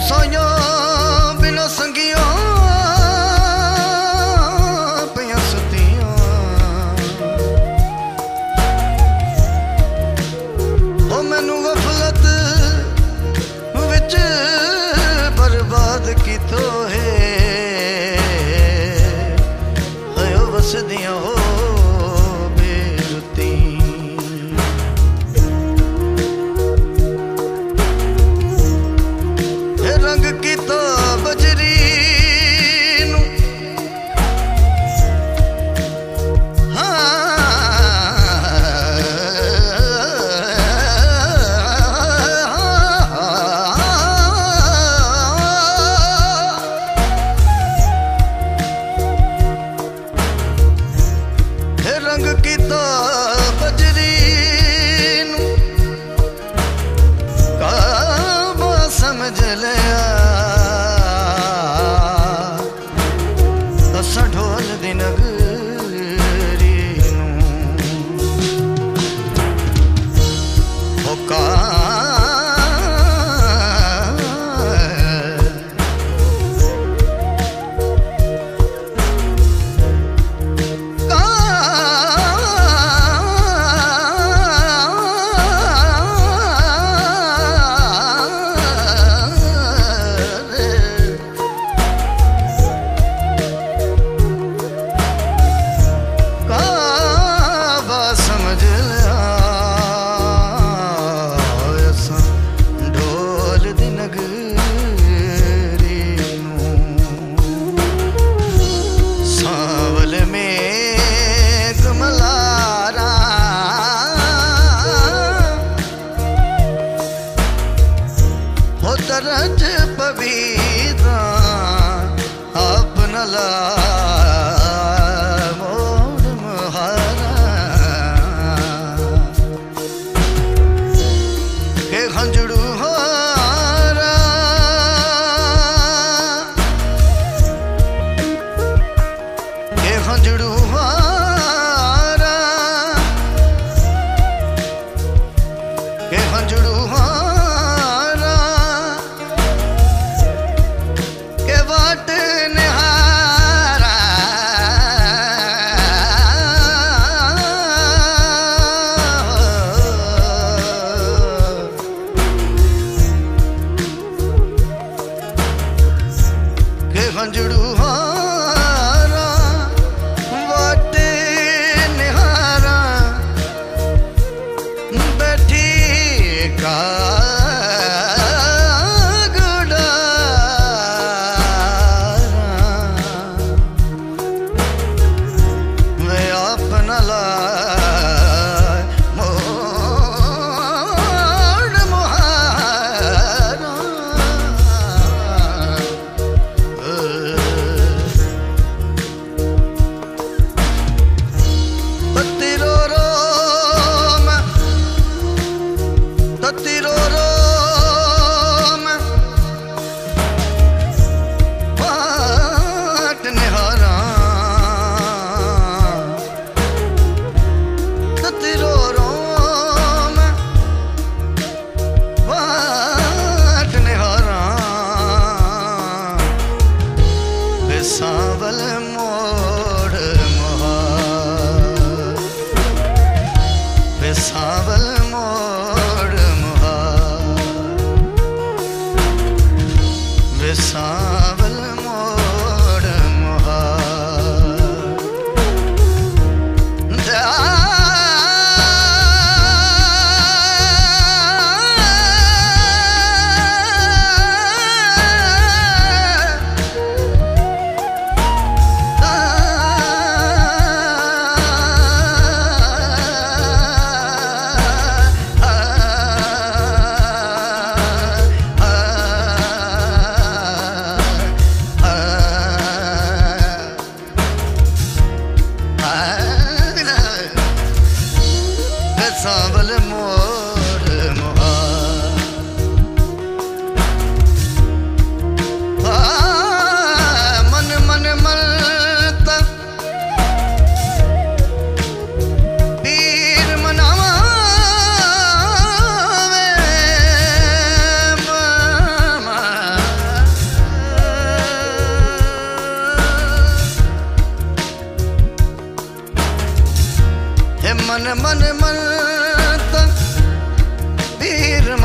सोया बिना संगिया पिया सुतिया ओ मैनू गफलत विच बर्बाद की तो है हयो वसदियां हो बेरुती रंग की तो बजरी नू रंग की तो बजरी नू काबा समझ लिया असा ढोल दी नगरी नू ओ तरज पवित्रा अपना ला मोर महारा के खंजड़ू हारा के खंजड़ू हारा के खंजड़ू हारा के बाट निहारा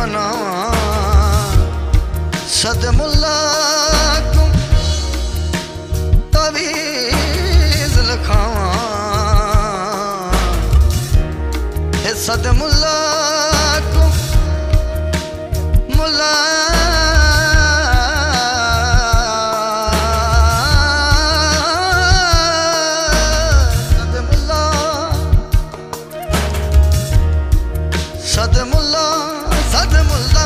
बनावा सदमुल्ला को तवीज़ लिखावा सदमुल्ला को मुल्ला सदमुल्ला सदमुल्ला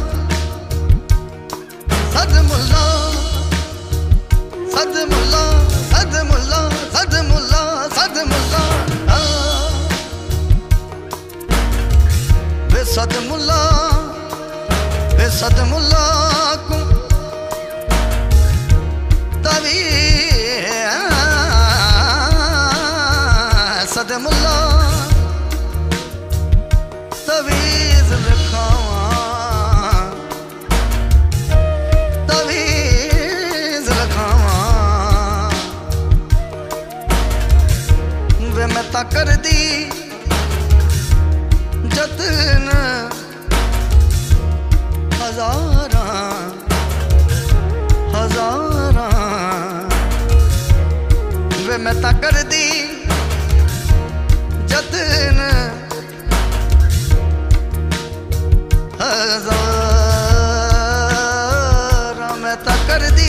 सदमुल्ला सदमुल्ला सदमुल्ला सदमुल्ला सदमुल्ला वे सदमुल्ला वे सदमुल्ला को तभी सदमुल्ला तवीज़ लिखावा तवीज़ लिखावा वे मैं ता कर दी जतन हज़ारा हज़ारा वे मैं ता कर दी जतन हज़ारा मैं ता कर दी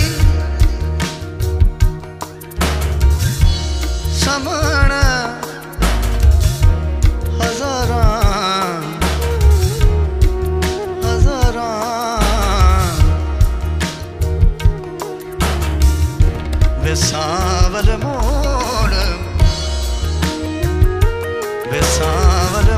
समण हज़ारा हज़ारा विसावल मोड़ विसावल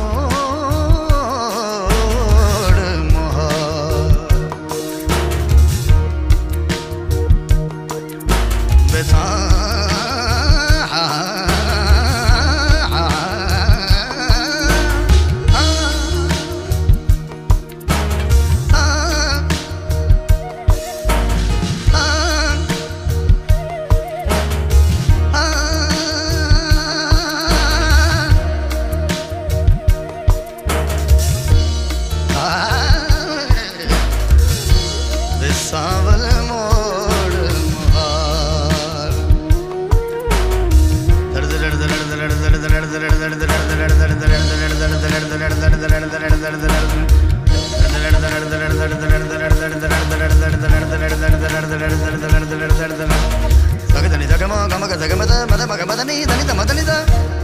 सावल मोड़ मुहार सगदनि जगमा गमक जगमद मद मगमदनि धनि तमदनि द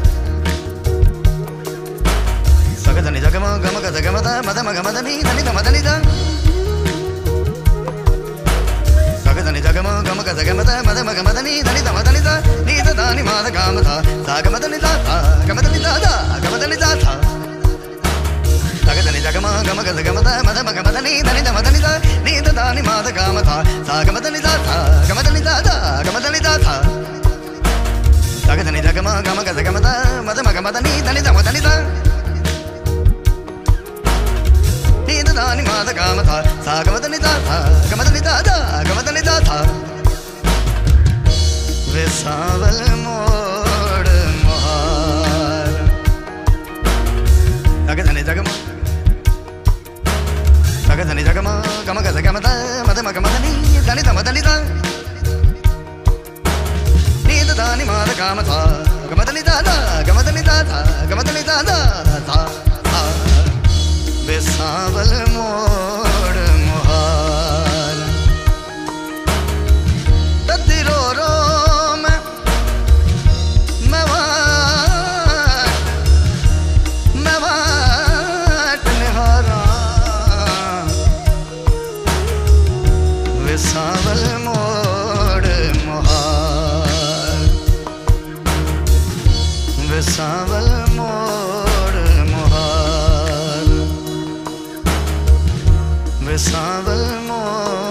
सगदनि जगमा गमक जगमद मद मगमदनि धनि तमदनि द सगदनि जगमा गमक जगमद मद मगमदनि धनि तमदनि द नीत दानि माद गामथ सागमदनि द गमदनि द गमदनि द सगदनि जगमा गमक जगमद मद मगमदनि धनि तमदनि द नीत दानि माद गामथ सागमदनि द गमदनि द गमदनि द सगदनि जगमा गमक जगमद मद मगमदनि धनि तमदनि द दानि माद गामथ सागमदनि द गमदनि द गमदनि द विसावल मोड़ मुहार सगदनि जगमा सगदनि जगमा गमक जगमद मद मगमदनि धनि तमदनि द नीत दानि माद गामथ गमदनि द गमदनि द गमदनि द विसावल मोड़ मुहार दद्दी रो रो मैं वाट निहारा विसावल मोड़ मुहार विसावल मोड़ मुहार विसावल मोड़